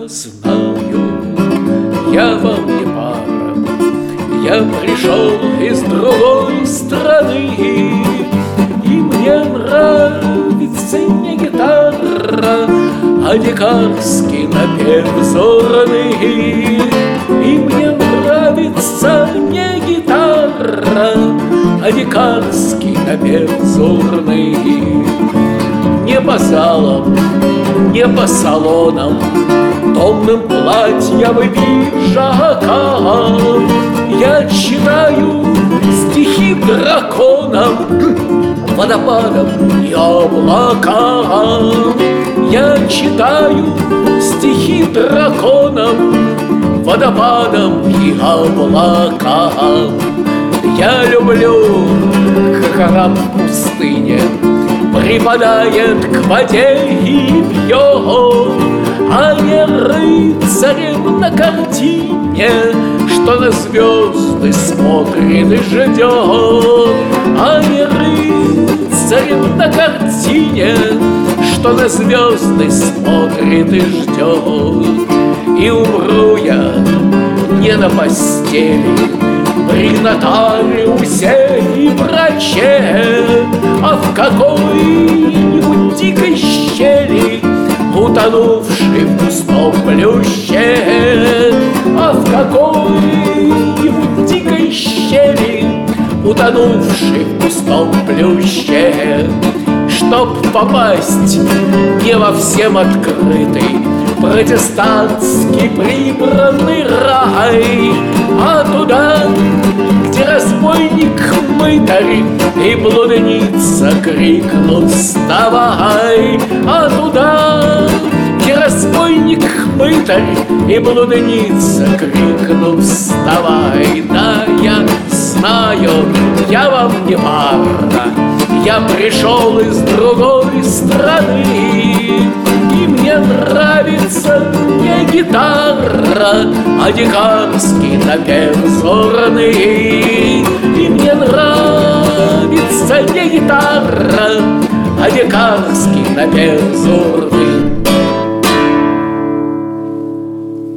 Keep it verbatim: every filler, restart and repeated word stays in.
знаю, я вам не пара. Я пришел из другой страны, и мне нравится не гитара, а дикарский напев зорный. И мне нравится не гитара, а дикарский напев зорный. Не по залам, не по салонам, томным платьям и пиджакам я читаю стихи драконам, водопадам и облакам. Я читаю стихи драконам, водопадам и облакам. Я люблю, как араб в пустыне припадает к воде и пьет, а не рыцарем на картине, что на звезды смотрит и ждет. А не рыцарем на картине, что на звезды смотрит и ждет. И умру я не на постели, при нотариусе и враче, а в какой-нибудь дикой щели, утонувшей в пустом плюще. А в какой-нибудь дикой щели, утонувшей в пустом плюще. Чтоб попасть не во всем открытый протестантский прибранный рай, а туда, где разбойник-мытарь и блудница крикнут «Вставай!», а туда, где разбойник-мытарь и блудница крикнут «Вставай!». Да, я знаю, я вам не пара, я пришел из другой страны, и мне нравится не гитара, а дикарский напев зорный. И мне нравится не гитара, а дикарский напев зорный.